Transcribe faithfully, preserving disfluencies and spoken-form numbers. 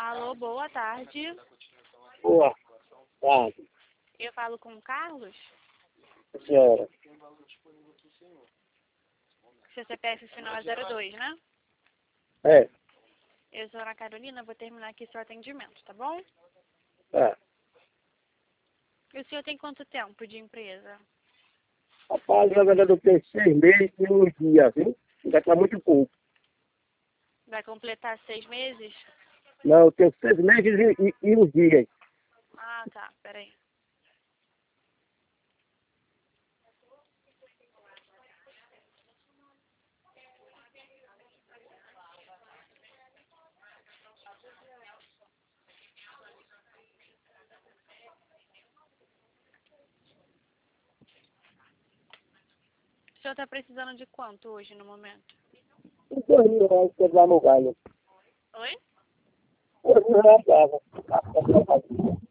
Alô, boa tarde. Boa tarde, Eu falo com o Carlos? senhora. Seu C P F final é zero dois, né? É, Eu sou a Ana Carolina, vou terminar aqui seu atendimento, tá bom? tá. E o senhor tem quanto tempo de empresa? Rapaz, na verdade eu tenho seis meses e uns dias, viu? Ainda tá muito pouco. Vai completar seis meses? Não, eu tenho seis meses e, e, e uns dias. Ah, tá, peraí. O senhor tá precisando de quanto hoje, no momento? E dois mil reais que lá no galho. Oi? Dois mil reais dava.